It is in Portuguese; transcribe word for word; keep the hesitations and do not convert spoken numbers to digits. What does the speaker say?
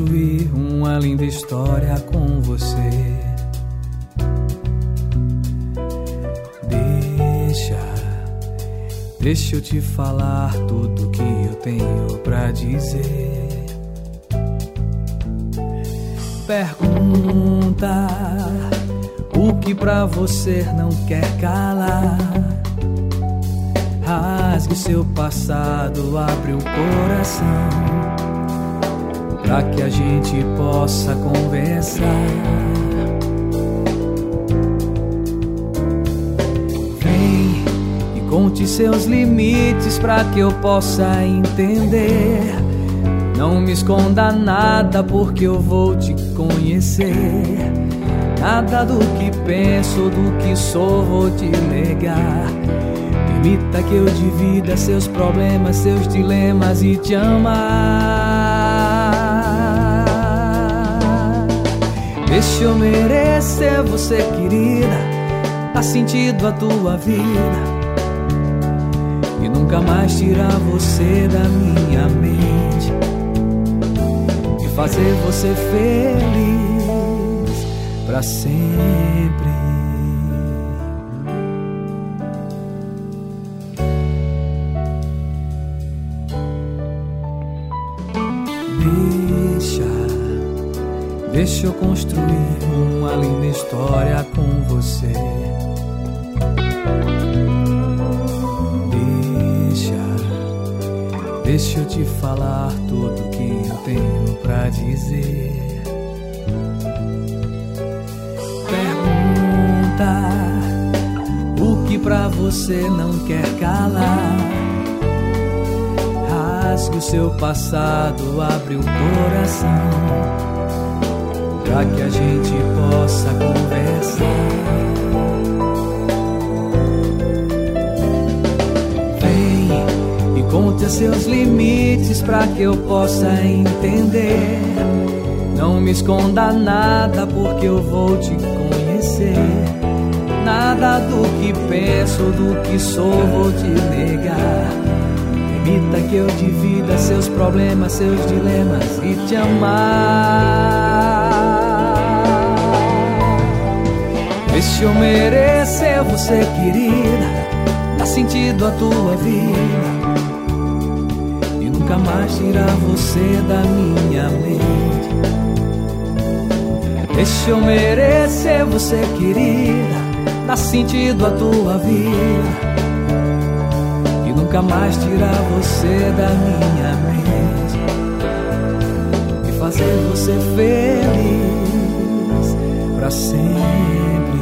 construir uma linda história com você. Deixa, deixa eu te falar tudo que eu tenho pra dizer. Pergunta o que pra você não quer calar. Rasgue o seu passado, abre o coração, pra que a gente possa conversar. Vem e conte seus limites, pra que eu possa entender. Não me esconda nada, porque eu vou te conhecer. Nada do que penso, do que sou, vou te negar. Permita que eu divida seus problemas, seus dilemas e te amar. Deixa eu merecer você, querida, dá sentido à tua vida e nunca mais tirar você da minha mente e fazer você feliz pra sempre. Deixa, deixa eu construir uma linda história com você. Deixa, deixa eu te falar tudo que eu tenho pra dizer. Pergunta o que pra você não quer calar. Rasgue o seu passado, abre o coração, pra que a gente possa conversar. Vem e conte seus limites, pra que eu possa entender. Não me esconda nada, porque eu vou te conhecer. Nada do que penso, do que sou, vou te negar. Permita que eu divida seus problemas, seus dilemas e te amar. Deixa eu merecer você, querida, dá sentido à tua vida e nunca mais tirar você da minha mente. Deixa eu merecer você, querida, dá sentido à tua vida e nunca mais tirar você da minha mente e fazer você feliz pra sempre.